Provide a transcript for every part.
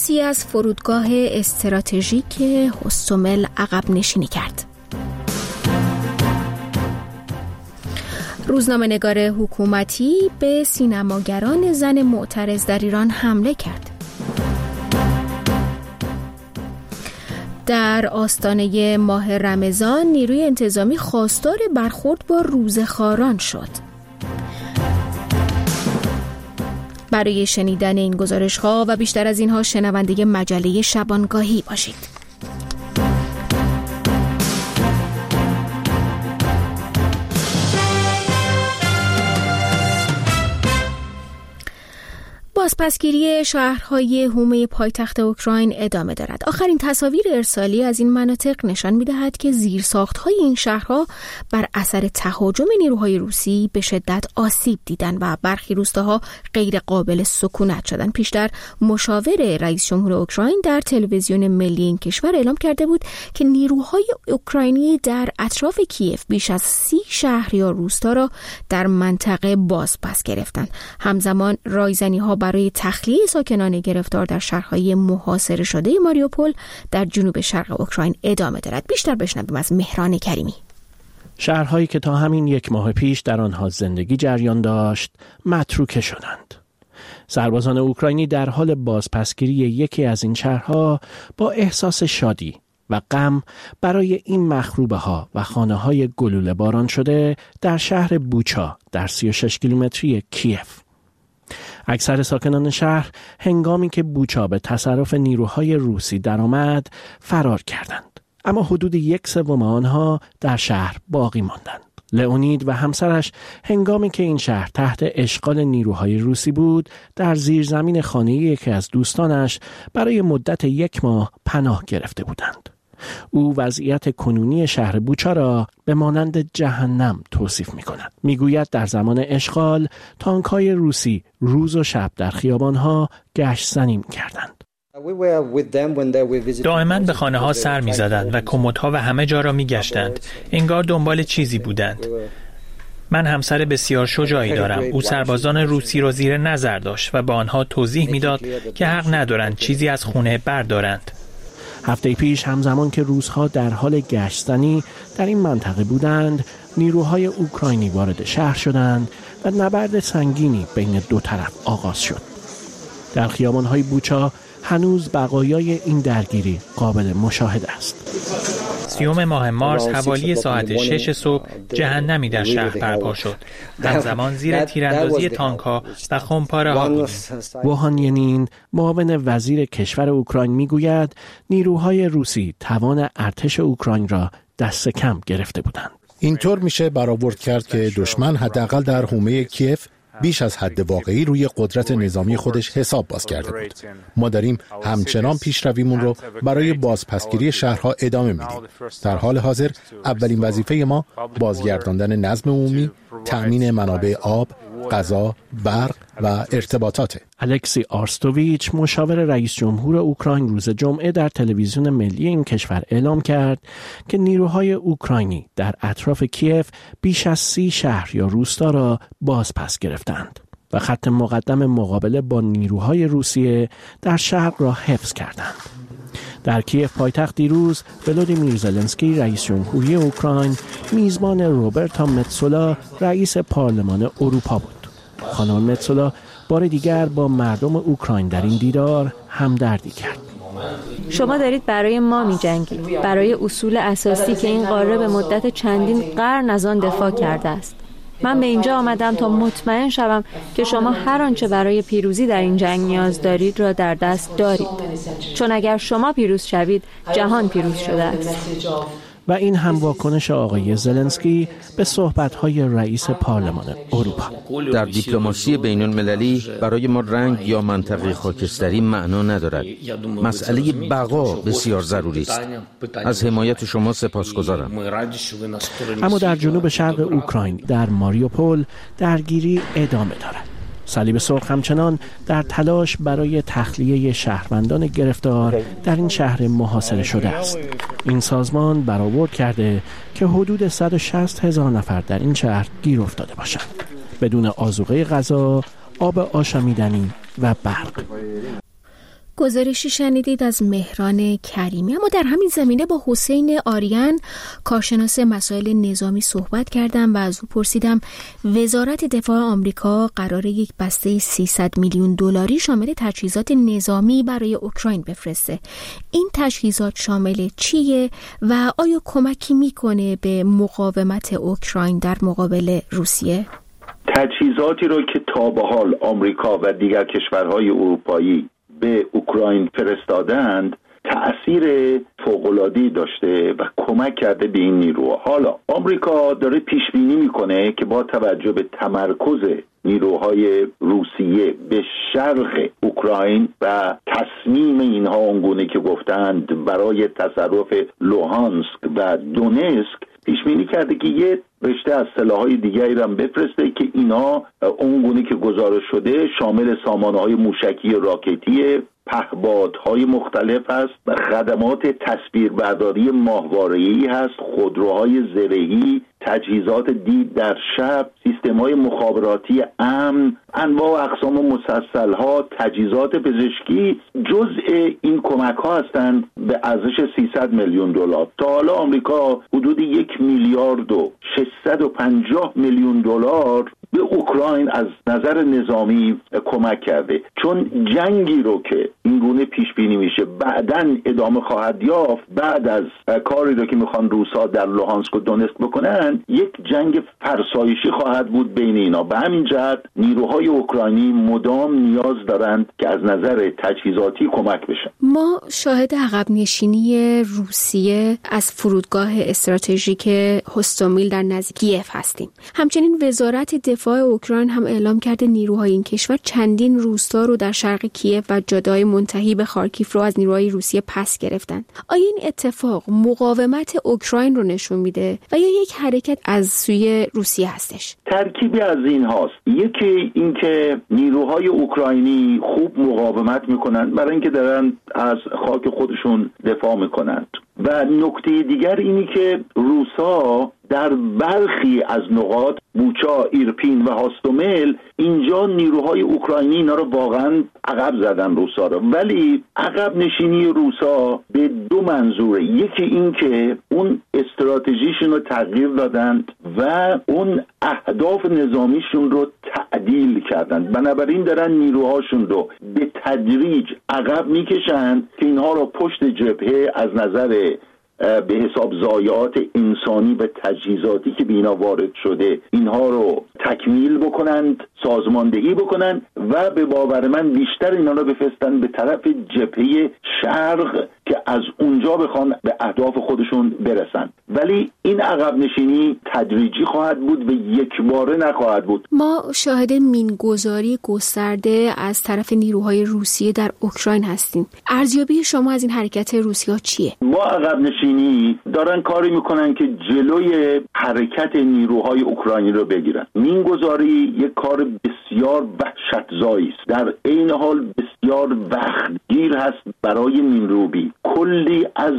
روسیه از فرودگاه استراتژیک هوستومل عقب نشینی کرد. روزنامه‌نگار حکومتی به سینماگران زن معترض در ایران حمله کرد. در آستانه ماه رمضان نیروی انتظامی خواستار برخورد با روزخواران شد. برای شنیدن این گزارش‌ها و بیشتر از اینها شنونده مجله شبانگاهی باشید. بازپسگیری شهرهای حومه پایتخت اوکراین ادامه دارد. آخرین تصاویر ارسالی از این مناطق نشان می‌دهد که زیرساخت‌های این شهرها بر اثر تهاجم نیروهای روسی به شدت آسیب دیدند و برخی روستاها غیر قابل سکونت شدند. پیشتر مشاور رئیس جمهور اوکراین در تلویزیون ملی این کشور اعلام کرده بود که نیروهای اوکراینی در اطراف کیف بیش از 30 شهر یا روستا را در منطقه بازپس گرفتند. همزمان رایزنی‌ها برای تخلیه ساکنان گرفتار در شهرهای محاصره شده ماریوپول در جنوب شرق اوکراین ادامه دارد. بیشتر بشنویم از مهران کریمی. شهرهایی که تا همین یک ماه پیش در آنها زندگی جریان داشت متروکه شدند. سربازان اوکراینی در حال بازپسگیری یکی از این شهرها با احساس شادی و غم برای این مخروبه ها و خانه های گلوله باران شده در شهر بوچا در 36 کیلومتری کیف. اکثر ساکنان شهر هنگامی که بوچا به تصرف نیروهای روسی درآمد فرار کردند، اما حدود 1/3 آنها در شهر باقی ماندند. لئونید و همسرش هنگامی که این شهر تحت اشغال نیروهای روسی بود در زیرزمین خانه یکی از دوستانش برای مدت 1 ماه پناه گرفته بودند. او وضعیت کنونی شهر بوچا را به مانند جهنم توصیف می‌کند. می‌گوید در زمان اشغال تانک‌های روسی روز و شب در خیابان‌ها گشت‌زنی می‌کردند. دائما به خانه‌ها سر می‌زدند و کمدها و همه جا را می‌گشتند. انگار دنبال چیزی بودند. من همسر بسیار شجاعی دارم. او سربازان روسی را زیر نظر داشت و به آنها توضیح می‌داد که حق ندارند چیزی از خانه بردارند. هفته پیش همزمان که روس‌ها در حال گشت‌زنی در این منطقه بودند، نیروهای اوکراینی وارد شهر شدند و نبرد سنگینی بین دو طرف آغاز شد. در خیابان‌های بوچا هنوز بقایای این درگیری قابل مشاهده است. 30 ماه مارس حوالی ساعت 6 صبح جهنمی در شهر برپا شد. همزمان زیر تیراندازی تانک‌ها و خمپاره‌ها بودیم. ووهانینین معاون وزیر کشور اوکراین میگوید نیروهای روسی توان ارتش اوکراین را دست کم گرفته بودند. اینطور میشه برآورد کرد که دشمن حداقل در حومه کیف بیش از حد واقعی روی قدرت نظامی خودش حساب باز کرده بود. ما داریم همچنان پیشرویمون رو برای بازپسگیری شهرها ادامه میدیم. در حال حاضر اولین وظیفه ما بازگرداندن نظم عمومی، تأمین منابع آب، غذا، برق و ارتباطاته. الکسی آرستوویچ مشاور رئیس جمهور اوکراین روز جمعه در تلویزیون ملی این کشور اعلام کرد که نیروهای اوکراینی در اطراف کیف بیش از 30 شهر یا روستا را بازپس گرفتند و خط مقدم مقابله با نیروهای روسیه در شرق را حفظ کردند. در کیف پایتخت دیروز ولودیمیر زلنسکی رئیس جمهوری اوکراین میزبان روبرتا متسولا رئیس پارلمان اروپا بود. خانم متسولا بار دیگر با مردم اوکراین در این دیدار همدردی کرد. شما دارید برای ما می جنگید، برای اصول اساسی که این قاره به مدت چندین قرن از آن دفاع کرده است. من به اینجا آمدم تا مطمئن شوم که شما هر آنچه برای پیروزی در این جنگ نیاز دارید را در دست دارید. چون اگر شما پیروز شوید، جهان پیروز شده است. و این هم واکنش آقای زلنسکی به صحبت‌های رئیس پارلمان اروپا. در دیپلماسی بین‌المللی برای ما رنگ یا منطقه خاکستری معنا ندارد. مسئله بقا بسیار ضروری است. از حمایت شما سپاسگزارم. اما در جنوب شرق اوکراین در ماریوپول درگیری ادامه دارد. صلیب سرخ همچنان در تلاش برای تخلیه شهروندان گرفتار در این شهر محاصره شده است. این سازمان برآورد کرده که حدود 160,000 نفر در این شهر گیر افتاده باشند بدون آذوقه غذا، آب آشامیدنی و برق. گزارشی شنیدید از مهران کریمی. اما در همین زمینه با حسین آریان کارشناس مسائل نظامی صحبت کردم و از او پرسیدم وزارت دفاع آمریکا قراره یک بسته 300 میلیون دلاری شامل تجهیزات نظامی برای اوکراین بفرسته. این تجهیزات شامل چیه و آیا کمکی میکنه به مقاومت اوکراین در مقابل روسیه؟ تجهیزاتی رو که تا به حال آمریکا و دیگر کشورهای اروپایی به اوکراین فرستادند تأثیر فوق‌العاده‌ای داشته و کمک کرده به این نیروها. حالا آمریکا داره پیش بینی میکنه که با توجه به تمرکز نیروهای روسیه به شرق اوکراین و تصمیم اینها اونگونه که گفتند برای تصرف لوهانسک و دونسک، پیش بینی کرده که یه رشته از سلاح‌های دیگری را بفرسته که اینا اونگونه که گزارش شده شامل سامانه‌های موشکی راکتی، پهپادهای مختلف است و خدمات تصویربرداری ماهواره‌ای هست، خودروهای زرهی، تجهیزات دید در شب، سیستم‌های مخابراتی امن، انواع و اقسام مسلسل‌ها، تجهیزات پزشکی جزء این کمک‌ها هستند به ارزش 300 میلیون دلار. تا حالا آمریکا حدود 1 میلیارد و 650 میلیون دلار به اوکراین از نظر نظامی کمک کرده. چون جنگی رو که این گونه پیش بینی میشه بعداً ادامه خواهد یافت، بعد از کاری رو که میخوان روسا در لوهانسک و دونسک بکنن، یک جنگ فرسایشی خواهد بود بین اینا. به همین جهت نیروهای اوکراینی مدام نیاز دارند که از نظر تجهیزاتی کمک بشن. ما شاهد عقب نشینی روسیه از فرودگاه استراتژیک هوستومیل در نزدیکی کیف هستیم. همچنین وزارت دفاع اوکراین هم اعلام کرده نیروهای این کشور چندین روستا رو در شرق کیف و جاده‌های منتهی به خارکیف رو از نیروهای روسیه پس گرفتن. آیا این اتفاق مقاومت اوکراین رو نشون میده و یا یک حرکت از سوی روسیه هستش؟ ترکیبی از این هاست. یکی اینکه نیروهای اوکراینی خوب مقاومت میکنن برای اینکه دارن از خاک خودشون دفاع میکنند و نکته دیگر اینی که روسا در برخی از نقاط بوچا، ایرپین و هاستومل اینجا نیروهای اوکراینی اینا رو واقعا عقب زدن روسا رو، ولی عقب نشینی روسا به دو منظوره. یکی این که اون استراتژیشون رو تغییر دادند و اون اهداف نظامیشون رو تعدیل کردند، بنابراین دارن نیروهاشون رو به تدریج عقب میکشن که اینها رو پشت جبهه از نظر به حساب ضایعات انسانی و تجهیزاتی که به اینا وارد شده اینها رو تکمیل بکنند، سازماندهی بکنند و به باور من بیشتر اینا رو بفرستن به طرف جبهه شرق که از اونجا بخوان به اهداف خودشون برسن. ولی این عقب نشینی تدریجی خواهد بود و یک باره نخواهد بود. ما شاهد مینگذاری گسترده از طرف نیروهای روسیه در اوکراین هستیم. ارزیابی شما از این حرکت روسیه چیه؟ با عقب نشینی دارن کاری میکنن که جلوی حرکت نیروهای اوکراینی رو بگیرن. مینگذاری یک کار بسیار وحشتزایی است، در عین حال بسیار وقتگیر هست برای مینروبی. کلی از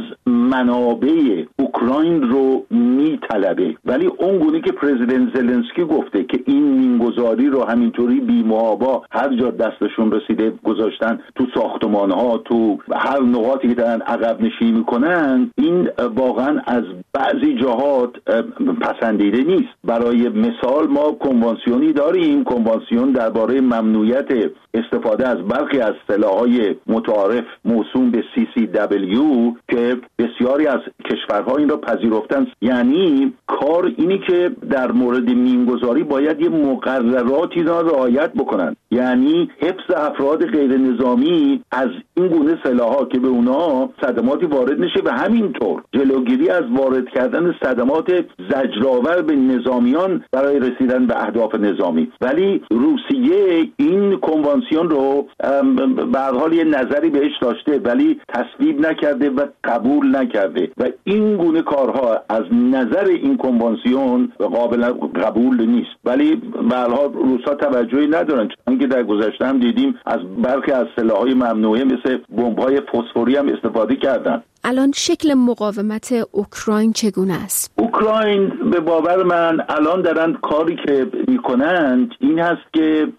منابع اوکراین رو میطلبه، ولی اونگونه که پرزیدنت زلنسکی گفته که این مینگذاری رو همینطوری بی‌محابا هر جا دستشون رسیده گذاشتن تو ساختمان‌ها، تو هر نقاطی که دارن عقب نشینی میکنن، این واقعا از بعضی جهات پسندیده نیست. برای مثال ما کنوانسیونی داریم، کنوانسیون درباره ممنوعیت استفاده از برخی از سلاح‌های متعارف موسوم به CCW که بسیاری از کشورها این را پذیرفتن. یعنی کار اینی که در مورد مینگذاری باید یه مقرراتی را رعایت بکنن، یعنی حفظ افراد غیر نظامی از این گونه سلاح‌ها که به اونا صدماتی وارد نشه و همینطور جلوگیری از وارد کردن صدمات زجرآور به نظامیان برای رسیدن به اهداف نظامی. ولی روسیه این کنوانسیون رو به هر حال یه نظری بهش داشته ولی تصویب نکرده و قبول نکرده و این گونه کارها از نظر این کنوانسیون قابل قبول نیست. ولی به هر حال روسا توجهی ندارن، چون که در گذشته هم دیدیم از برخی از سلاح‌های ممنوعه مثل بمب‌های فسفوری هم استفاده کردن. الان شکل مقاومت اوکراین چگونه است؟ اوکراین به باور من الان دارن کاری که میکنند این هست که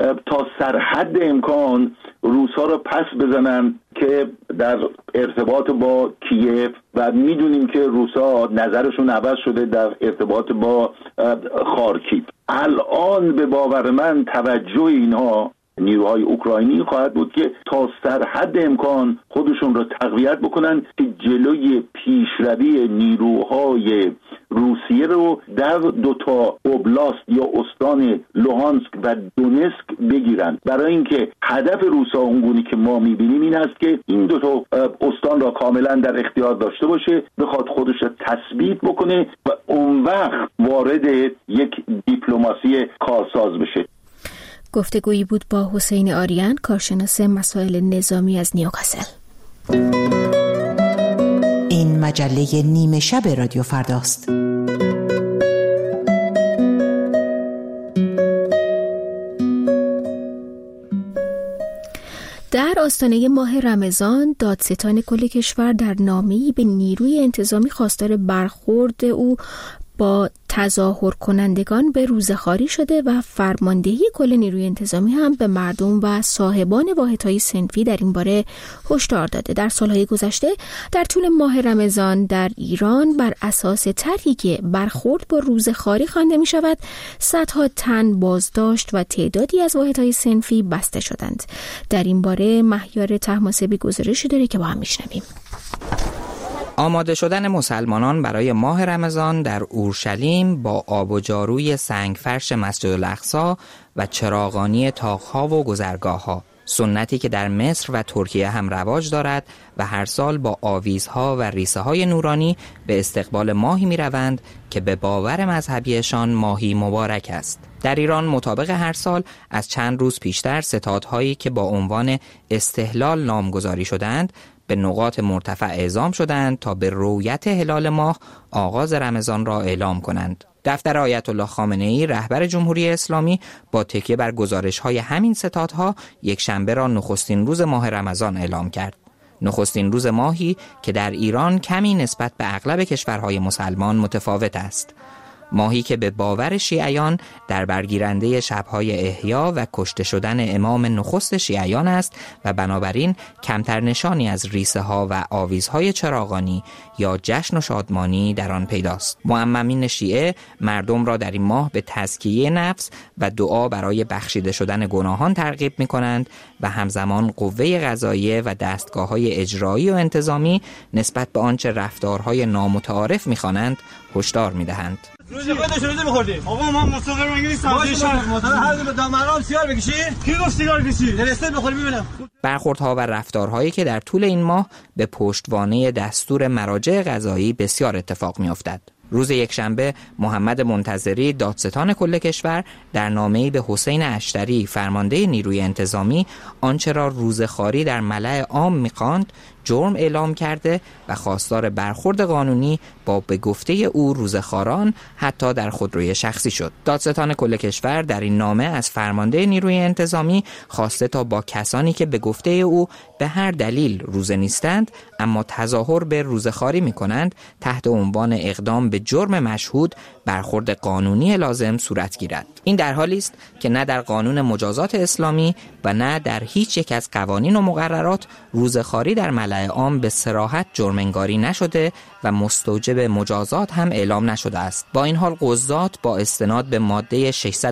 تا سرحد امکان روس‌ها رو پس بزنن که در ارتباط با کیف، و میدونیم که روس‌ها نظرشون عوض شده در ارتباط با خارکیف. الان به باور من توجه اینها نیروهای اوکراینی خواهد بود که تا سرحد امکان خودشون رو تقویت بکنن که جلوی پیشروی نیروهای روسیه رو در دوتا اوبلاست یا استان لوهانسک و دونسک بگیرن، برای اینکه هدف روسا اونگونی که ما میبینیم این است که این دوتا استان را کاملا در اختیار داشته باشه، بخواد خودش رو تثبیت بکنه و اون وقت وارد یک دیپلماسی کارساز بشه. گفتگویی بود با حسین آریان، کارشناس مسائل نظامی از نیوکاسل. این مجله نیمه شب رادیو فرداست. در آستانه ماه رمضان، دادستان کل کشور در نامه‌ای به نیروی انتظامی خواستار برخورد او با تظاهر کنندگان به روزخواری شده و فرماندهی کل نیروی انتظامی هم به مردم و صاحبان واحدهای صنفی در این باره هشدار داده. در سالهای گذشته در طول ماه رمضان در ایران بر اساس طرحی که برخورد با روزخواری خوانده می شود، صدها تن بازداشت و تعدادی از واحدهای صنفی بسته شدند. در این باره مهیار طهماسبی گزارشی داره که با هم میشنویم. آماده شدن مسلمانان برای ماه رمضان در اورشلیم با آب و جاروی سنگفرش مسجد الاقصی و چراغانی طاق‌ها و گذرگاه‌ها، سنتی که در مصر و ترکیه هم رواج دارد و هر سال با آویزها و ریسه‌های نورانی به استقبال ماهی می‌روند که به باور مذهبیشان ماهی مبارک است. در ایران مطابق هر سال از چند روز پیشتر ستادهایی که با عنوان استهلال نامگذاری شدند به نقاط مرتفع اعزام شدند تا به رؤیت هلال ماه آغاز رمضان را اعلام کنند. دفتر آیت الله خامنه‌ای رهبر جمهوری اسلامی با تکیه بر گزارش‌های همین ستادها یک شنبه را نخستین روز ماه رمضان اعلام کرد. نخستین روز ماهی که در ایران کمی نسبت به اغلب کشورهای مسلمان متفاوت است. ماهی که به باور شیعیان در برگیرنده شب‌های احیا و کشته شدن امام نخست شیعیان است و بنابراین کمتر نشانی از ریسه‌ها و آویزهای چراغانی یا جشن و شادمانی در آن پیداست. معممین شیعه مردم را در این ماه به تزکیه نفس و دعا برای بخشیده شدن گناهان ترغیب می‌کنند و همزمان قوه قضاییه و دستگاه‌های اجرایی و انتظامی نسبت به آنچه رفتارهای نامتعارف می‌خوانند هشدار می‌دهند. روزی خودش روزی می‌خوردیم. آقا ما مسافر انگلیس نیستم. هر دو دامرام سیگار بکشی؟ کی گفت سیگار بکشی؟ درسته بخوری ببینم. برخوردها و رفتارهایی که در طول این ماه به پشتوانه دستور مراجع قضایی بسیار اتفاق می‌افتد. روز یکشنبه محمد منتظری دادستان کل کشور در نامه‌ای به حسین اشتری فرمانده نیروی انتظامی آنچه را روزخواری در ملأ عام می‌خواند جرم اعلام کرده و خواستار برخورد قانونی با به گفته او روزخواران حتی در خودروی شخصی شد. دادستان کل کشور در این نامه از فرمانده نیروی انتظامی خواسته تا با کسانی که به گفته او به هر دلیل روزه نیستند اما تظاهر به روزخواری می‌کنند تحت عنوان اقدام به جرم مشهود برخورد قانونی لازم صورت گیرد. این در حالی است که نه در قانون مجازات اسلامی و نه در هیچ یک از قوانین و مقررات روزخواری در ملأ عام به صراحت جرم انگاری نشده و مستوجب مجازات هم اعلام نشده است. با این حال قضات با استناد به ماده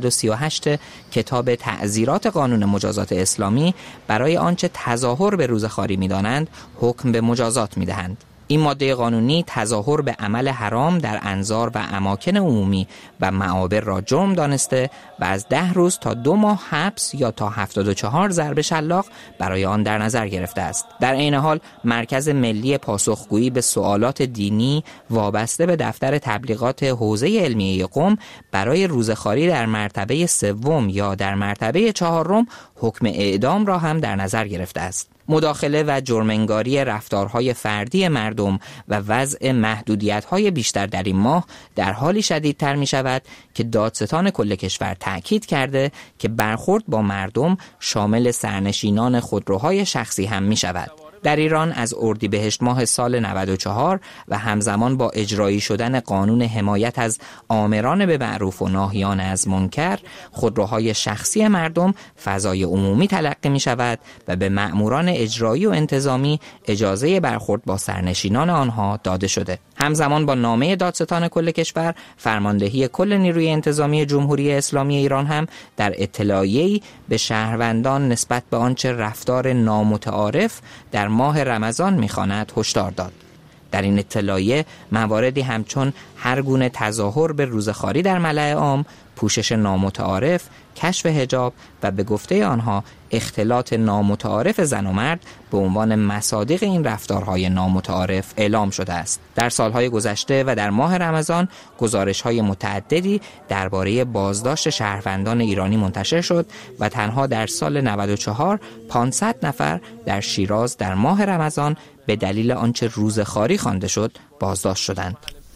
638 کتاب تعزیرات قانون مجازات اسلامی برای آنچه تظاهر به روزخواری می‌دانند حکم به مجازات می‌دهند. این ماده قانونی تظاهر به عمل حرام در انظار و اماکن عمومی و معابر را جرم دانسته و از 10 روز تا 2 ماه حبس یا تا 74 ضرب شلاق برای آن در نظر گرفته است. در عین حال مرکز ملی پاسخگویی به سوالات دینی وابسته به دفتر تبلیغات حوزه علمیه قم برای روزخواری در مرتبه 3 یا در مرتبه 4 حکم اعدام را هم در نظر گرفته است. مداخله و جرم‌انگاری رفتارهای فردی مردم و وضع محدودیت‌های بیشتر در این ماه در حالی شدیدتر می‌شود که دادستان کل کشور تأکید کرده که برخورد با مردم شامل سرنشینان خودروهای شخصی هم می‌شود. در ایران از اردیبهشت ماه سال 94 و همزمان با اجرایی شدن قانون حمایت از آمران به معروف و ناهیان از منکر، خودروهای شخصی مردم فضای عمومی تلقی می شود و به مأموران اجرایی و انتظامی اجازه برخورد با سرنشینان آنها داده شده. همزمان با نامه دادستان کل کشور، فرماندهی کل نیروی انتظامی جمهوری اسلامی ایران هم در اطلاعیه‌ای به شهروندان نسبت به آنچه رفتار نامتعارف در ماه رمضان می‌خواند هشدار داد. در این اطلاعیه مواردی همچون هر گونه تظاهر به روزخواری در ملأ عام، پوشش نامتعارف، کشف حجاب و به گفته آنها اختلاط نامتعارف زن و مرد به عنوان مصادیق این رفتارهای نامتعارف اعلام شده است. در سالهای گذشته و در ماه رمضان گزارش‌های متعددی درباره بازداشت شهروندان ایرانی منتشر شد و تنها در سال 94 500 نفر در شیراز در ماه رمضان به دلیل آنچه روزخواری خوانده شد بازداشت شدند.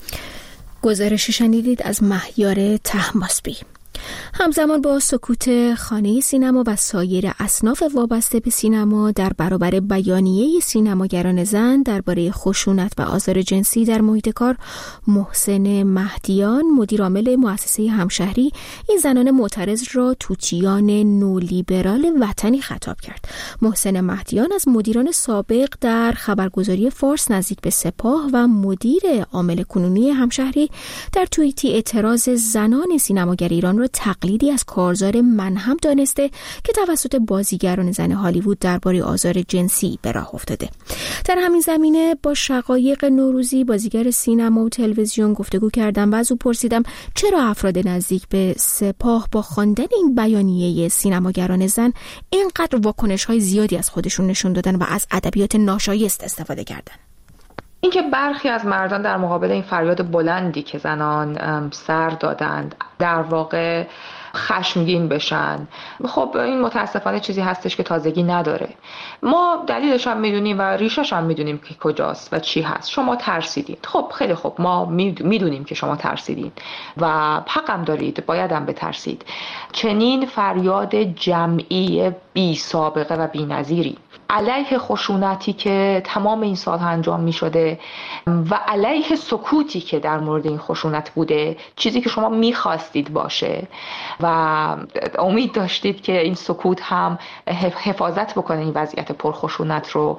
گزارشی شنیدید از مهیار طهماسبی. همزمان با سکوت خانه سینما و سایر اصناف وابسته به سینما در برابر بیانیه سینماگران زن درباره خشونت و آزار جنسی در محیط کار، محسن مهدیان مدیرعامل مؤسسه همشهری این زنان معترض را توتیان نولیبرال وطنی خطاب کرد. محسن مهدیان از مدیران سابق در خبرگزاری فارس نزدیک به سپاه و مدیر عامل کنونی همشهری در توییتی اعتراض زنان سینماگر ایران را تقلیدی از کارزار منهم دانسته که توسط بازیگران زن هالیوود درباره آزار جنسی به راه افتاده. در همین زمینه با شقایق نوروزی بازیگر سینما و تلویزیون گفتگو کردم و از او پرسیدم چرا افراد نزدیک به سپاه با خواندن این بیانیه سینماگران زن اینقدر واکنش‌های زیادی از خودشون نشون دادن و از ادبیات ناشایست استفاده کردن. اینکه برخی از مردان در مقابل این فریاد بلندی که زنان سر دادند در واقع خشمگین بشن، خب این متاسفانه چیزی هستش که تازگی نداره. ما دلیلش هم میدونیم و ریشش هم میدونیم که کجاست و چی هست. شما ترسیدید. خب خیلی خوب، ما میدونیم که شما ترسیدید و حقم دارید، بایدم بترسید. چنین فریاد جمعی بی سابقه و بی نظیری علیه خشونتی که تمام این سال انجام می شده و علیه سکوتی که در مورد این خشونت بوده، چیزی که شما می خواستید باشه و امید داشتید که این سکوت هم حفاظت بکنه این وضعیت پرخشونت رو،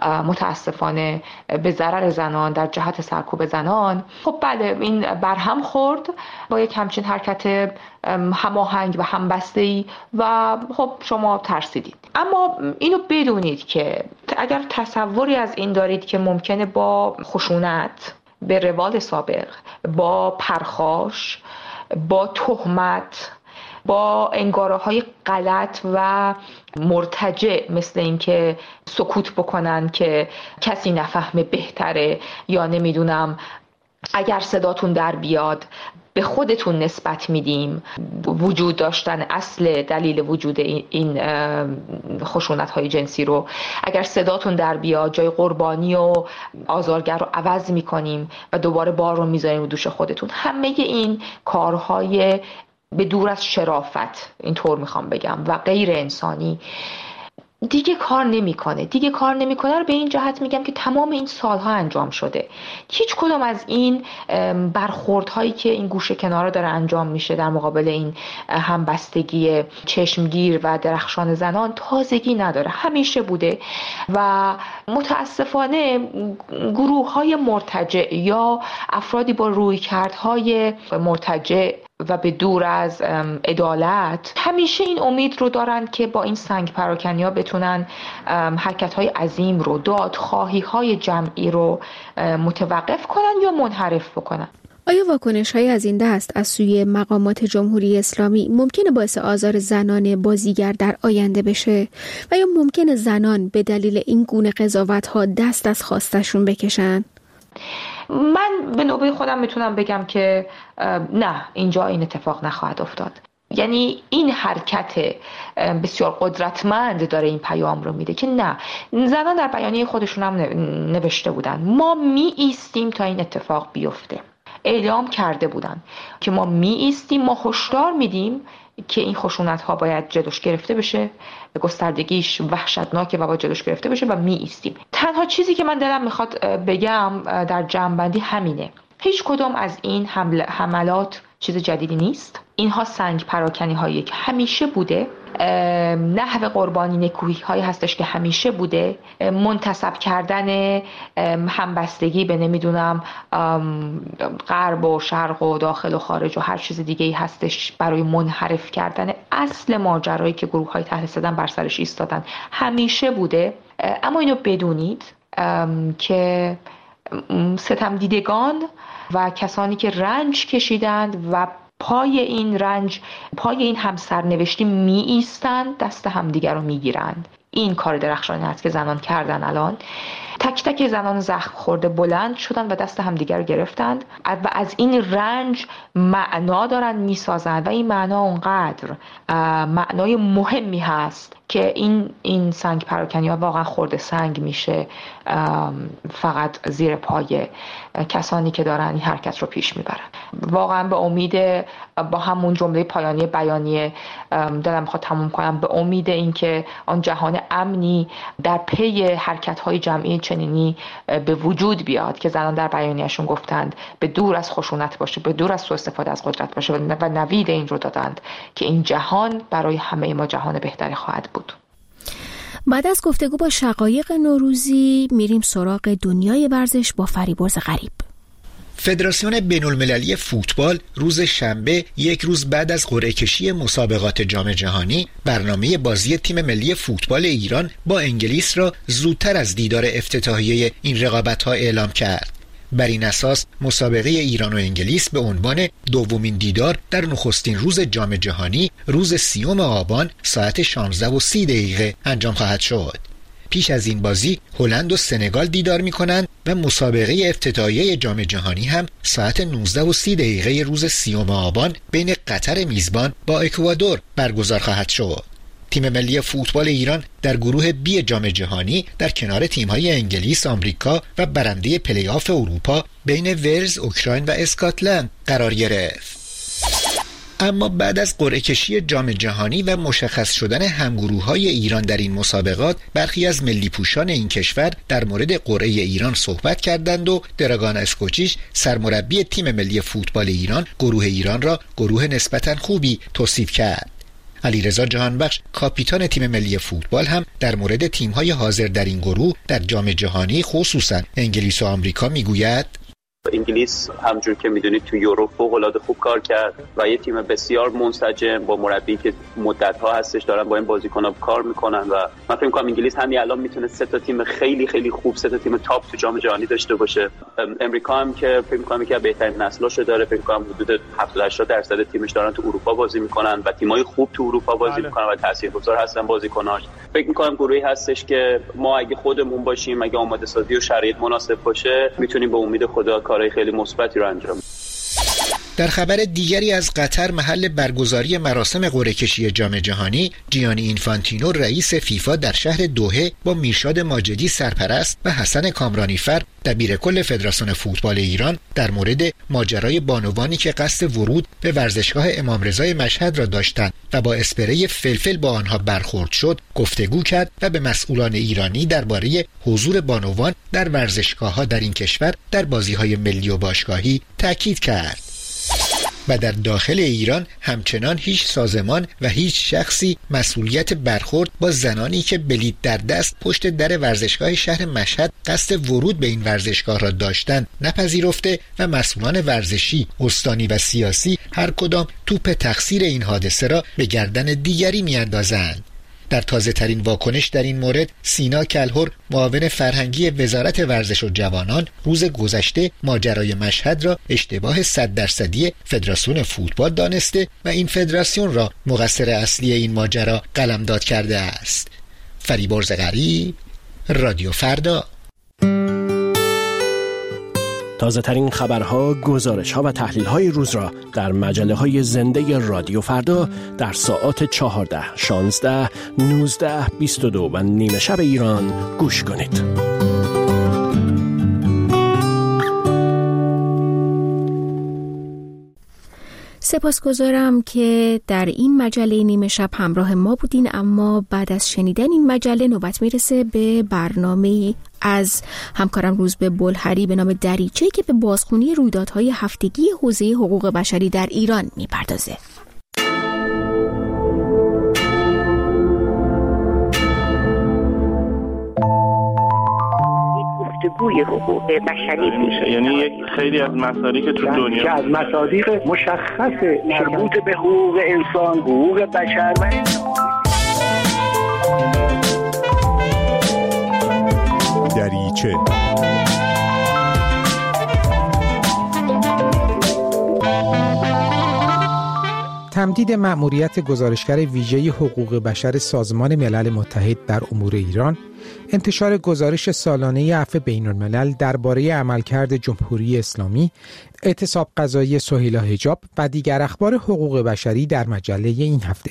متاسفانه به ضرر زنان در جهت سرکوب زنان. خب بله، این برهم خورد با یک همچین حرکت هماهنگ و همبسته‌ای و خب شما ترسیدید. اما اینو بدونید که اگر تصوری از این دارید که ممکنه با خشونت به روال سابق، با پرخاش، با تهمت، با انگاره‌های غلط و مرتجع مثل این که سکوت بکنن که کسی نفهمه بهتره، یا نمیدونم اگر صداتون در بیاد به خودتون نسبت میدیم، وجود داشتن اصل دلیل وجود این خشونت‌های جنسی رو، اگر صداتون در بیاد جای قربانی و آزارگر رو عوض میکنیم و دوباره بار رو میذاریم رو دوش خودتون. همه این کارهای به دور از شرافت، اینطور میخوام بگم، و غیر انسانی دیگه کار نمیکنه رو به این جهت میگم که تمام این سالها انجام شده. هیچ کدام از این برخوردهایی که این گوشه کنارا داره انجام میشه در مقابل این همبستگی چشمگیر و درخشان زنان تازگی نداره، همیشه بوده و متاسفانه گروه‌های مرتجع یا افرادی با رویکردهای مرتجع و به دور از عدالت همیشه این امید رو دارن که با این سنگ پراکنی‌ها بتونن حرکت‌های عظیم رو، دادخواهی‌های جمعی رو متوقف کنن یا منحرف بکنن. آیا واکنش‌های از این دست از سوی مقامات جمهوری اسلامی ممکنه باعث آزار زنان بازیگر در آینده بشه و یا ممکنه زنان به دلیل این گونه قضاوت‌ها دست از خواستشون بکشن؟ من به نوبه خودم میتونم بگم که نه، اینجا این اتفاق نخواهد افتاد. یعنی این حرکت بسیار قدرتمند داره این پیام رو میده که نه، زنان در بیانیه خودشون هم نوشته بودن ما می ایستیم تا این اتفاق بیفته. اعلام کرده بودن که ما می ایستیم، ما هشدار میدیم که این خشونت ها باید جلوش گرفته بشه، گستردگیش وحشتناکه و باید جلوش گرفته بشه و می ایستیم. تنها چیزی که من دلم میخواد بگم در جمع‌بندی همینه: هیچ کدوم از این حملات چیز جدیدی نیست. اینها سنگ پراکنی هایی که همیشه بوده، نحو قربانی نکوهی هایی هستش که همیشه بوده، منتسب کردن همبستگی به نمیدونم غرب و شرق و داخل و خارج و هر چیز دیگه ای هستش برای منحرف کردن اصل ماجرایی که گروه های تحت ستم بر سرش ایستادن، همیشه بوده. اما اینو بدونید که ستم دیدگان و کسانی که رنج کشیدند و پای این رنج، پای این همسرنوشتی می ایستند، دست همدیگر رو می گیرند. این کار درخشانی هست که زنان کردن. الان تک تک زنان زخم خورده بلند شدن و دست همدیگر رو گرفتند و از این رنج معنا دارن می سازند و این معنا اونقدر معنای مهمی هست که این سنگ پراکنی ها واقعا خورده سنگ میشه فقط زیر پای کسانی که دارن این حرکت رو پیش میبرن. واقعا به امید، با همون جمله پایانی بیانیه دلم میخواد تموم کنم، به امید اینکه آن جهان امنی در پی حرکت های جمعی چنینی به وجود بیاد که زنان در بیانیه‌شون گفتند به دور از خشونت باشه، به دور از سوء استفاده از قدرت باشه و نوید این رو دادند که این جهان برای همه ما جهان بهتری خواهد بود. بعد از گفتگو با شقایق نوروزی میریم سراغ دنیای ورزش با فریبرز غریب. فدراسیون بین‌المللی فوتبال روز شنبه، یک روز بعد از قرعه کشی مسابقات جام جهانی، برنامه بازی تیم ملی فوتبال ایران با انگلیس را زودتر از دیدار افتتاحیه این رقابت‌ها اعلام کرد. بر این اساس مسابقه ایران و انگلیس به عنوان دومین دیدار در نخستین روز جام جهانی روز 30 آبان ساعت 16:30 انجام خواهد شد. پیش از این بازی هلند و سنگال دیدار می‌کنند و مسابقه افتتاحیه جام جهانی هم ساعت 19:30 روز 30 آبان بین قطر میزبان با اکوادور برگزار خواهد شد. تیم ملی فوتبال ایران در گروه بی جام جهانی در کنار تیم‌های انگلیس، آمریکا و برنده پلی‌آف اروپا بین ولز، اوکراین و اسکاتلند قرار گرفت. اما بعد از قرعه کشی جام جهانی و مشخص شدن همگروه‌های ایران در این مسابقات، برخی از ملی پوشان این کشور در مورد قرعه ایران صحبت کردند و دراگان اسکوچیش، سرمربی تیم ملی فوتبال ایران، گروه ایران را گروه نسبتاً خوبی توصیف کرد. علیرضا جهانبخش، کاپیتان تیم ملی فوتبال، هم در مورد تیم‌های حاضر در این گروه در جام جهانی خصوصاً انگلیس و آمریکا میگوید: انگلیس همجور که میدونید تو یورو فوق‌العاده خوب کار کرد و یه تیم بسیار منسجم با مربی که مدت‌ها هستش دارن با این بازیکن‌ها کار میکنن و من فکر می‌کنم انگلیس همین الان میتونه 3 تا تیم خیلی خیلی خوب، 3 تا تیم تاپ تو جام جهانی داشته باشه. امریکا هم که فکر می‌کنم که بهترین نسل‌هاشو داره، فکر می‌کنم حدود 70-80% تیمش دارن تو اروپا بازی میکنن و تیم‌های خوب تو اروپا بازی میکنن و تاثیرگذار هستن بازیکناش. فکر می‌کنم گروهی هستش که ما اگه خودمون باشیم، اگه آماده سازی و شرایط مناسب باشه، میتونیم به امید خدا کارهای خیلی مثبتی رو انجام. در خبر دیگری از قطر، محل برگزاری مراسم قرعه کشی جام جهانی، جیانی اینفانتینو رئیس فیفا در شهر دوحه با میرشاد ماجدی سرپرست و حسن کامرانیفر دبیر کل فدراسیون فوتبال ایران در مورد ماجرای بانوانی که قصد ورود به ورزشگاه امام رضای مشهد را داشتند و با اسپری فلفل با آنها برخورد شد گفتگو کرد و به مسئولان ایرانی درباره حضور بانوان در ورزشگاه‌ها در این کشور در بازی‌های ملی و باشگاهی تاکید کرد. و در داخل ایران همچنان هیچ سازمان و هیچ شخصی مسئولیت برخورد با زنانی که بلیط در دست پشت در ورزشگاه شهر مشهد قصد ورود به این ورزشگاه را داشتند نپذیرفته و مسئولان ورزشی، استانی و سیاسی هر کدام توپ تقصیر این حادثه را به گردن دیگری میاندازند. در تازه ترین واکنش در این مورد، سینا کلهر، معاون فرهنگی وزارت ورزش و جوانان، روز گذشته ماجرای مشهد را اشتباه 100% فدراسیون فوتبال دانسته و این فدراسیون را مقصر اصلی این ماجرا قلمداد کرده است. فریبرز غریب، رادیو فردا. تازه ترین خبرها، گزارش‌ها و تحلیل‌های روز را در مجله‌های زنده رادیو فردا در ساعات 14، 16، 19، 22 و نیمه شب ایران گوش کنید. سپاسگزارم که در این مجله نیمه شب همراه ما بودین، اما بعد از شنیدن این مجله نوبت میرسه به برنامه از همکارم روزبه بلحری به نام دریچه که به بازخوانی رویدادهای هفتگی حوزه حقوق بشری در ایران میپردازه. گفتگوی حقوق بشری میشه، یعنی یک خیلی از مصادیق که تو دنیا از مصادیق مشخص مربوط به حقوق انسان، حقوق بشر و دریچه. تمدید مأموریت گزارشگر ویژه حقوق بشر سازمان ملل متحد در امور ایران، انتشار گزارش سالانه عفو بین‌الملل درباره عملکرد جمهوری اسلامی، اعتصاب قضایی سهیلا حجاب و دیگر اخبار حقوق بشری در مجله این هفته.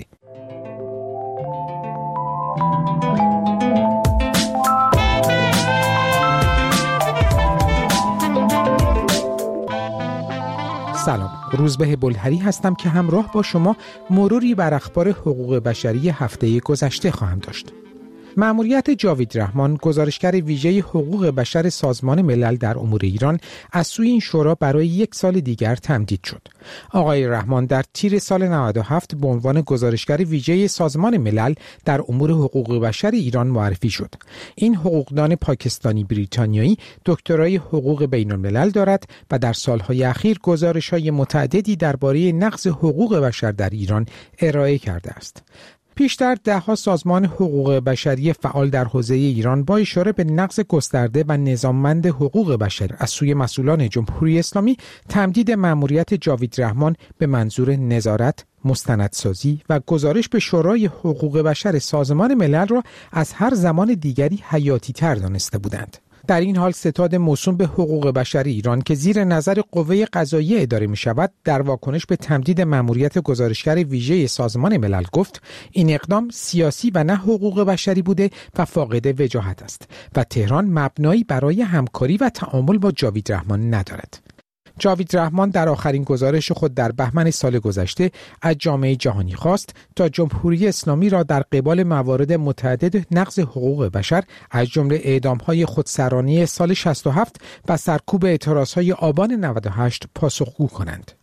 سلام، روزبه بلحری هستم که همراه با شما مروری بر اخبار حقوق بشری هفته گذشته خواهم داشت. مأموریت جاوید رحمان، گزارشگر ویژه حقوق بشر سازمان ملل در امور ایران، از سوی این شورا برای 1 سال دیگر تمدید شد. آقای رحمان در تیر سال 97 به عنوان گزارشگر ویژه سازمان ملل در امور حقوق بشر ایران معرفی شد. این حقوقدان پاکستانی بریتانیایی دکترای حقوق بین الملل دارد و در سالهای اخیر گزارش‌های متعددی درباره نقض حقوق بشر در ایران ارائه کرده است. پیشتر 10 سازمان حقوق بشری فعال در حوزه ایران با اشاره به نقض گسترده و نظاممند حقوق بشر از سوی مسئولان جمهوری اسلامی تمدید مأموریت جاوید رحمان به منظور نظارت، مستندسازی و گزارش به شورای حقوق بشر سازمان ملل را از هر زمان دیگری حیاتی تر دانسته بودند. در این حال ستاد موسوم به حقوق بشر ایران که زیر نظر قوه قضاییه اداره می شود در واکنش به تمدید مأموریت گزارشگر ویژه سازمان ملل گفت این اقدام سیاسی و نه حقوق بشری بوده و فاقد وجاهت است و تهران مبنایی برای همکاری و تعامل با جاوید رحمان ندارد. جاوید رحمان در آخرین گزارش خود در بهمن سال گذشته از جامعه جهانی خواست تا جمهوری اسلامی را در قبال موارد متعدد نقض حقوق بشر از جمله اعدام‌های خودسرانه سال 67 و سرکوب اعتراض‌های آبان 98 پاسخگو کنند.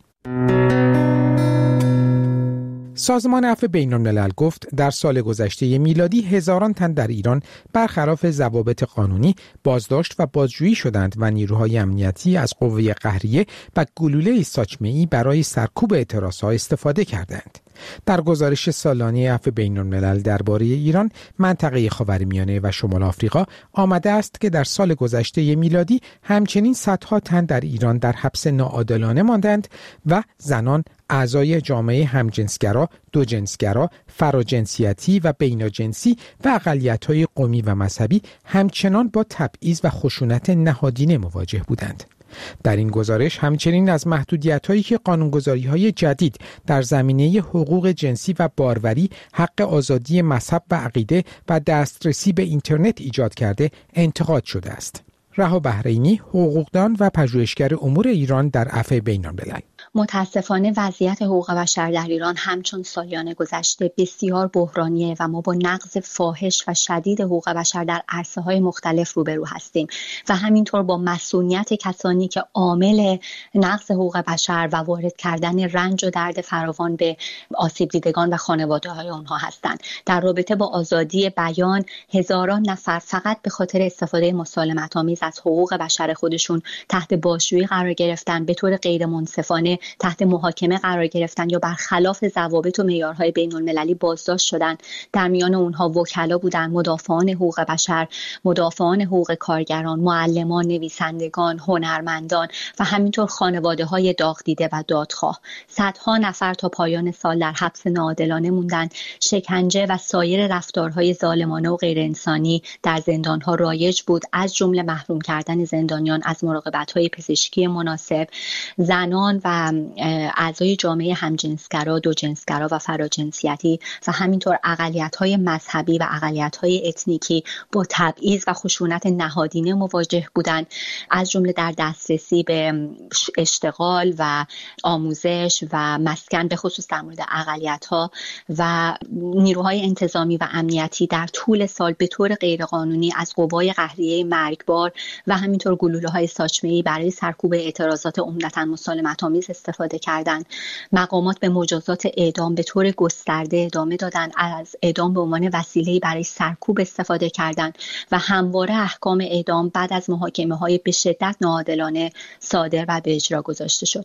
سازمان عفو بین‌الملل گفت در سال گذشته میلادی هزاران تن در ایران برخلاف ضوابط قانونی بازداشت و بازجویی شدند و نیروهای امنیتی از قوه قهریه و گلوله ساچمه‌ای برای سرکوب اعتراضها استفاده کردند. در گزارش سالانه عفو بین‌الملل درباره ایران، منطقه خاورمیانه و شمال آفریقا آمده است که در سال گذشته میلادی همچنین صدها تن در ایران در حبس ناعادلانه ماندند و زنان، اعضای جامعه همجنسگرا، دوجنسگرا، فراجنسیتی و بیناجنسی و اقلیت‌های قومی و مذهبی همچنان با تبعیض و خشونت نهادینه مواجه بودند. در این گزارش همچنین از محدودیت‌هایی که قانونگذاری‌های جدید در زمینه حقوق جنسی و باروری، حق آزادی مذهب و عقیده و دسترسی به اینترنت ایجاد کرده انتقاد شده است. رها بحرینی، حقوقدان و پژوهشگر امور ایران در عفو بین‌الملل: متاسفانه وضعیت حقوق بشر در ایران همچون سالیان گذشته بسیار بحرانیه و ما با نقض فاحش و شدید حقوق بشر در عرصه‌های مختلف روبرو هستیم و همینطور با مسئولیت کسانی که عامل نقض حقوق بشر و وارد کردن رنج و درد فراوان به آسیب دیدگان و خانواده‌های آنها هستند. در رابطه با آزادی بیان، هزاران نفر فقط به خاطر استفاده مسالمت‌آمیز از حقوق بشر خودشون تحت بازجویی قرار گرفتن، به طور غیر منصفانه تحت محاکمه قرار گرفتن یا برخلاف ضوابط و معیارهای بین‌المللی بازداشت شدن. در میان اونها وکلا بودن، مدافعان حقوق بشر، مدافعان حقوق کارگران، معلمان، نویسندگان، هنرمندان و همینطور خانواده‌های داغ دیده و دادخواه. صدها نفر تا پایان سال در حبس ناعادلانه موندن. شکنجه و سایر رفتارهای ظالمانه و غیر انسانی در زندان‌ها رایج بود، از جمله محروم کردن زندانیان از مراقبت‌های پزشکی مناسب. زنان و و اعضای جامعه همجنسگرا، دوجنسگرا و فراجنسیتی و همینطور اقلیت‌های مذهبی و اقلیت‌های اتنیکی با تبعیض و خشونت نهادینه مواجه بودند، از جمله در دسترسی به اشتغال و آموزش و مسکن، به خصوص در مورد اقلیت‌ها. و نیروهای انتظامی و امنیتی در طول سال به طور غیرقانونی از قوای قهریه مرگبار و همینطور گلوله‌های ساچمه‌ای برای سرکوب اعتراضات عمدتاً مسالمت‌آمیز استفاده کردند. مقامات به مجازات اعدام به طور گسترده ادامه دادند، از اعدام به عنوان وسیله‌ای برای سرکوب استفاده کردند و همواره احکام اعدام بعد از محاکمه‌های به شدت ناعادلانه صادر و به اجرا گذاشته شد.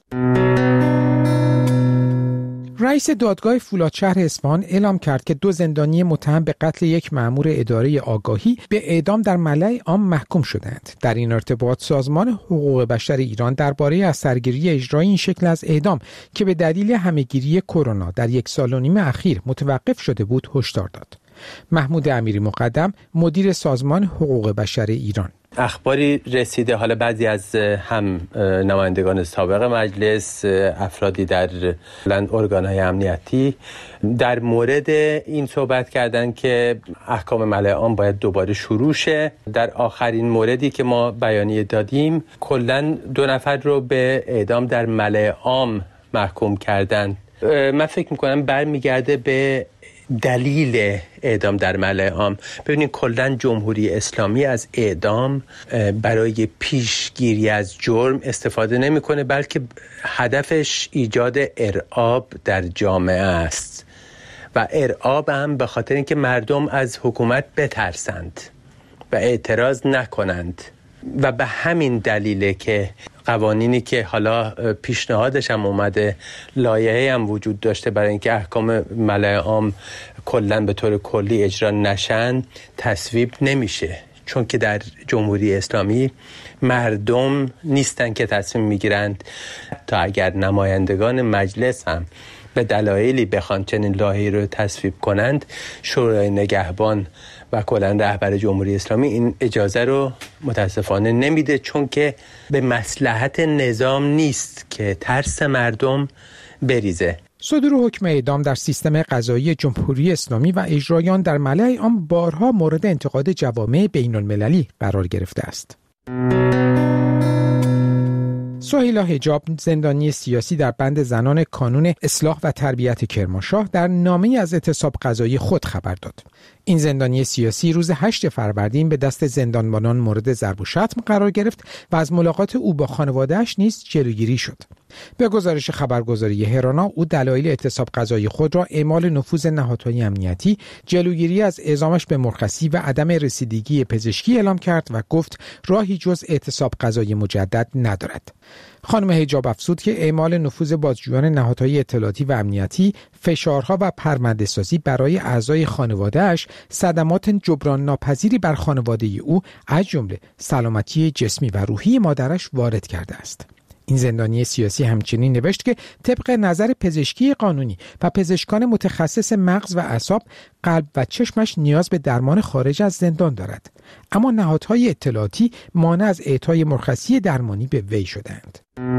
رئیس دادگاه فولادشهر اصفهان اعلام کرد که 2 زندانی متهم به قتل یک مأمور اداره آگاهی به اعدام در ملأ عام محکوم شدند. در این ارتباط سازمان حقوق بشر ایران درباره از سرگیری اجرای این شکل از اعدام که به دلیل همهگیری کرونا در 1.5 سال اخیر متوقف شده بود هشدار داد. محمود امیری مقدم، مدیر سازمان حقوق بشر ایران: اخباری رسیده، حالا بعضی از هم نمایندگان سابق مجلس، افرادی در ارگان‌های امنیتی در مورد این صحبت کردن که احکام ملأ عام باید دوباره شروع شه. در آخرین موردی که ما بیانیه دادیم کلاً 2 نفر رو به اعدام در ملأ عام محکوم کردن. من فکر می‌کنم برمیگرده به دلیل اعدام در ملأ عام. ببینید کلاً جمهوری اسلامی از اعدام برای پیشگیری از جرم استفاده نمی‌کنه، بلکه هدفش ایجاد ارعاب در جامعه است و ارعاب هم به خاطر اینکه مردم از حکومت بترسند و اعتراض نکنند و به همین دلیله که قوانینی که حالا پیشنهادش هم اومده، لایحه‌ای هم وجود داشته برای اینکه احکام ملأ عام کلاً به طور کلی اجرا نشن، تصویب نمیشه، چون که در جمهوری اسلامی مردم نیستن که تصمیم میگیرند. تا اگر نمایندگان مجلس هم به دلایلی بخوان چنین لایحه‌ای رو تصویب کنند، شورای نگهبان و کلاً رهبر جمهوری اسلامی این اجازه رو متاسفانه نمیده، چون که به مصلحت نظام نیست که ترس مردم بریزه. صدور حکم اعدام در سیستم قضایی جمهوری اسلامی و اجرای آن در ملأ عام بارها مورد انتقاد جوامع بین‌المللی قرار گرفته است. سهیلا حجاب، زندانی سیاسی در بند زنان کانون اصلاح و تربیت کرمانشاه، در نامه‌ای از اعتصاب قضایی خود خبر داد. این زندانی سیاسی روز 8 فروردین به دست زندانبانان مورد ضرب و شتم قرار گرفت و از ملاقات او با خانواده‌اش نیز جلوگیری شد. به گزارش خبرگزاری هرانا، او دلایل اعتصاب قضایی خود را اعمال نفوذ نهادهای امنیتی، جلوگیری از اعزامش به مرخصی و عدم رسیدگی پزشکی اعلام کرد و گفت راهی جز اعتصاب قضایی مجدد ندارد. خانم حجاب افزود که اعمال نفوذ بازجویان نهادهای اطلاعاتی و امنیتی، فشارها و پرونده‌سازی برای اعضای خانواده‌اش صدمات جبران ناپذیری بر خانواده او از جمله سلامتی جسمی و روحی مادرش وارد کرده است. این زندانی سیاسی همچنین نوشت که طبق نظر پزشکی قانونی و پزشکان متخصص مغز و اعصاب، قلب و چشمش نیاز به درمان خارج از زندان دارد، اما نهادهای اطلاعاتی مانع از اعطای مرخصی درمانی به وی شدند.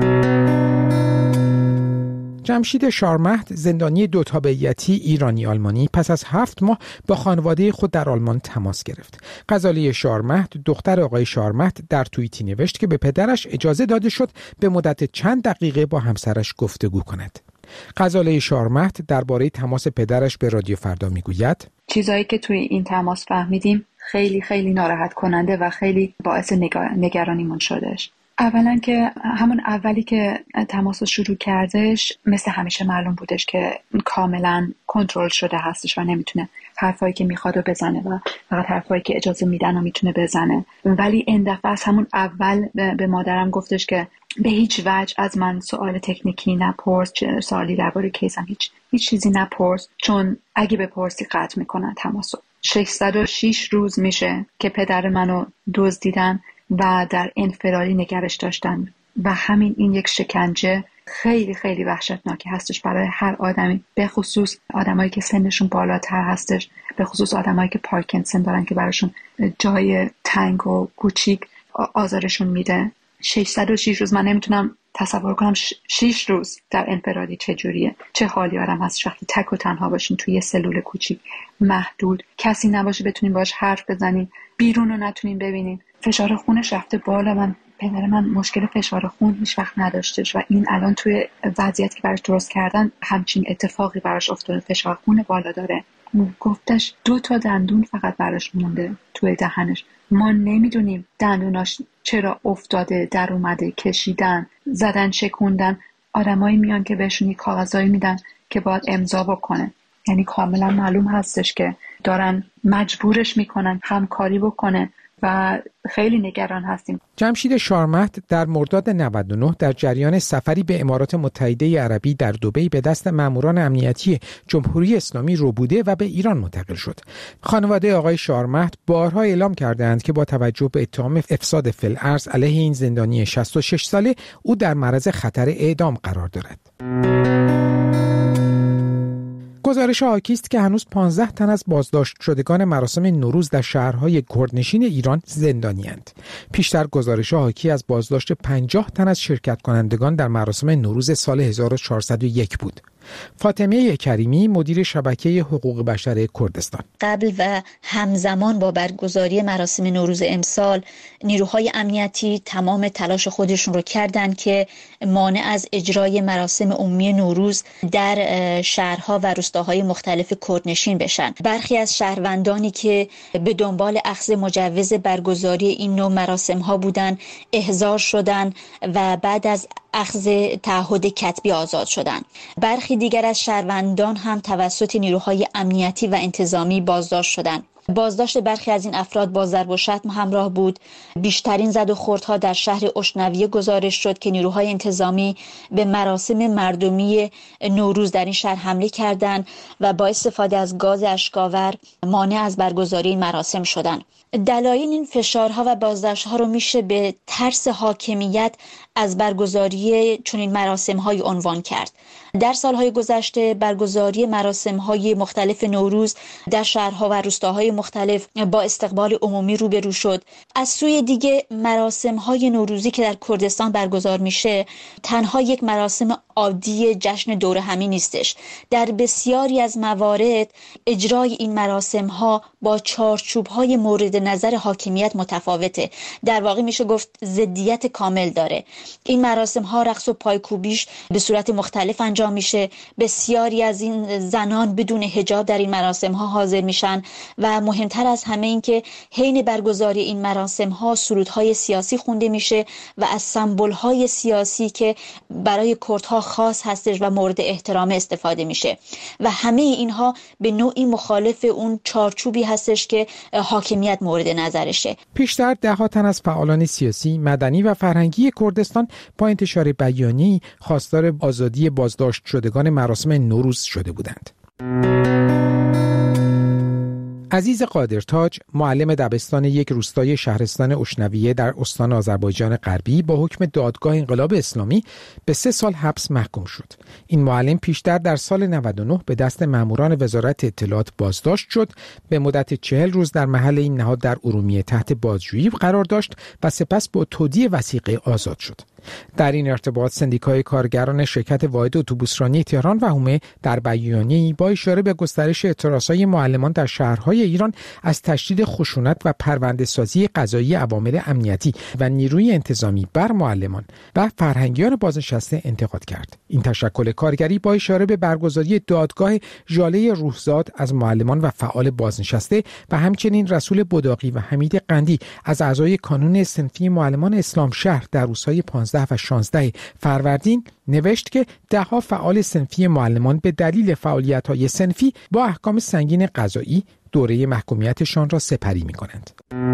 جمشید شارمهد، زندانی 2 تابعیتی ایرانی آلمانی، پس از 7 ماه با خانواده خود در آلمان تماس گرفت. غزاله شارمهد، دختر آقای شارمهد، در توییتی نوشت که به پدرش اجازه داده شد به مدت چند دقیقه با همسرش گفتگو کند. غزاله شارمهد درباره تماس پدرش به رادیو فردا میگوید: چیزایی که توی این تماس فهمیدیم خیلی خیلی ناراحت کننده و خیلی باعث نگرانیمون شدش. اولا که همون اولی که تماس شروع کردش مثل همیشه معلوم بودش که کاملا کنترل شده هستش و نمیتونه حرفایی که میخواد رو بزنه و فقط حرفایی که اجازه میدن رو میتونه بزنه. ولی این دفعه از همون اول به مادرم گفتش که به هیچ وجه از من سوال تکنیکی نپرس، سوالی درباره کیسم هیچ چیزی نپرس، چون اگه بپرسی قطع میکنن تماسو. 606 روز میشه که پدر منو دزدیدن و در انفرادی نگرش داشتن و همین این یک شکنجه خیلی خیلی وحشتناکی هستش برای هر آدمی، به خصوص آدمایی که سنشون بالاتر هستش، به خصوص آدمایی که پارکینسون دارن که براشون جای تنگ و کوچیک آزارشون میده. 606 روز من نمیتونم تصور کنم 6 روز در انفرادی چجوریه، چه حالی آدم هست وقتی تک و تنها باشین توی یه سلول کوچیک محدود، کسی نباشه بتونین باهاش حرف بزنین، بیرون رو نتونین ببینین. فشار خونش رفته بالا. پدر من مشکل فشار خون هیچ وقت نداشتش و این الان توی وضعیتی که براش درست کردن همچین اتفاقی براش افتاده، فشار خون بالا داره. گفتش 2 تا دندون فقط براش مونده توی دهنش. ما نمیدونیم دندوناش چرا افتاده، در اومده، کشیدن، زدن، شکوندن. آدمایی میان که بهشون کاغذایی میدن که باید امضا بکنه، یعنی کاملا معلوم هستش که دارن مجبورش میکنن همکاری بکنه و خیلی نگران هستیم. جمشید شارمهد در مرداد 99 در جریان سفری به امارات متحده عربی در دبی به دست ماموران امنیتی جمهوری اسلامی ربوده و به ایران منتقل شد. خانواده آقای شارمهد بارها اعلام کردند که با توجه به اتهام افساد فی الارض علیه این زندانی 66 ساله او در معرض خطر اعدام قرار دارد. گزارش حاکی است که هنوز 15 تن از بازداشت شدگان مراسم نوروز در شهرهای کردنشین ایران زندانی‌اند. پیشتر گزارش حاکی از بازداشت 50 تن از شرکت کنندگان در مراسم نوروز سال 1401 بود. فاطمه کریمی مدیر شبکه حقوق بشر کردستان: قبل و همزمان با برگزاری مراسم نوروز امسال نیروهای امنیتی تمام تلاش خودشون رو کردن که مانع از اجرای مراسم عمومی نوروز در شهرها و روستاهای مختلف کردنشین بشن. برخی از شهروندانی که به دنبال اخذ مجوز برگزاری این نوع مراسم ها بودن احضار شدن و بعد از اخذ تعهد کتبی آزاد شدن. برخی دیگر از شهروندان هم توسط نیروهای امنیتی و انتظامی بازداشت شدند. بازداشت برخی از این افراد با ضرب و شتم همراه بود. بیشترین زد و خوردها در شهر اشنویه گزارش شد که نیروهای انتظامی به مراسم مردمی نوروز در این شهر حمله کردند و با استفاده از گاز اشک‌آور مانع از برگزاری این مراسم شدند. دلایل این فشارها و بازداشت‌ها رو میشه به ترس حاکمیت از برگزاری چنین مراسم‌های عنوان کرد. در سالهای گذشته برگزاری مراسم‌های مختلف نوروز در شهرها و روستاهای مختلف با استقبال عمومی روبرو شد. از سوی دیگه مراسم‌های نوروزی که در کردستان برگزار میشه تنها یک مراسم عادی جشن دور همی نیستش. در بسیاری از موارد اجرای این مراسم‌ها با چارچوب‌های مورد نظر حاکمیت متفاوته. در واقع میشه گفت ضدیت کامل داره. این مراسم‌ها رقص و پایکوبیش به صورت مختلف انجام میشه. بسیاری از این زنان بدون حجاب در این مراسم‌ها حاضر میشن و مهمتر از همه این که حین برگزاری این مراسم‌ها سرودهای سیاسی خونده میشه و از سمبول‌های سیاسی که برای کردها خاص هستش و مورد احترام استفاده میشه و همه اینها به نوعی مخالف اون چارچوبی هستش که حاکمیت مورد نظرشه. پیشتر 10 تن از فعالان سیاسی، مدنی و فرهنگی کردستان با انتشار بیانیه‌ای خواستار آزادی بازداشت شدگان مراسم نوروز شده بودند. عزیز قادرتاج، معلم دبستان یک روستای شهرستان اشنویه در استان آذربایجان غربی با حکم دادگاه انقلاب اسلامی به 3 سال حبس محکوم شد. این معلم پیشتر در سال 99 به دست ماموران وزارت اطلاعات بازداشت شد، به مدت 40 روز در محل این نهاد در ارومیه تحت بازجویی قرار داشت و سپس با تودیع وثیقه آزاد شد. در این ارتباط سندیکای کارگران شرکت واحد اتوبوسرانی تهران و حومه در بیانیه‌ای با اشاره به گسترش اعتراضهای معلمان در شهرهای ایران از تشدید خشونت و پرونده‌سازی قضایی عوامل امنیتی و نیروی انتظامی بر معلمان و فرهنگیان بازنشسته انتقاد کرد. این تشکل کارگری با اشاره به برگزاری دادگاه ژاله روحزاد از معلمان و فعال بازنشسته و همچنین رسول بداقی و حمید قندی از اعضای کانون صنفی معلمان اسلام شهر در روزهای 15 و 16 فروردین نوشت که 10 فعال صنفی معلمان به دلیل فعالیت‌های صنفی با احکام سنگین قضایی دوره محکومیتشان را سپری می‌کنند.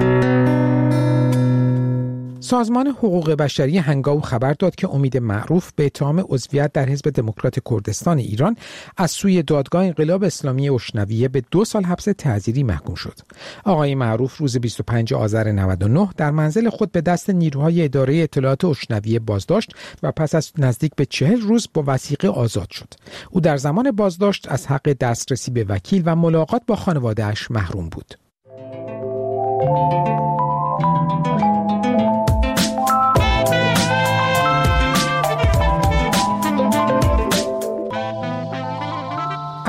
سازمان حقوق بشری هنگاو خبر داد که امید معروف به اتهام عضویت در حزب دموکرات کردستان ایران از سوی دادگاه انقلاب اسلامی اشنویه به 2 سال حبس تعزیری محکوم شد. آقای معروف روز 25 آذر 99 در منزل خود به دست نیروهای اداره اطلاعات اشنویه بازداشت و پس از نزدیک به 40 روز با وثیقه آزاد شد. او در زمان بازداشت از حق دسترسی به وکیل و ملاقات با خانواده‌اش محروم بود.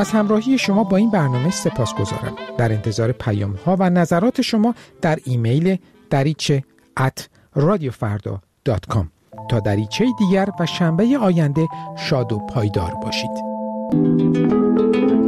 از همراهی شما با این برنامه سپاسگزارم. در انتظار پیام‌ها و نظرات شما در ایمیل dariche@radiofarda.com. تا دریچه دیگر و شنبه آینده شاد و پایدار باشید.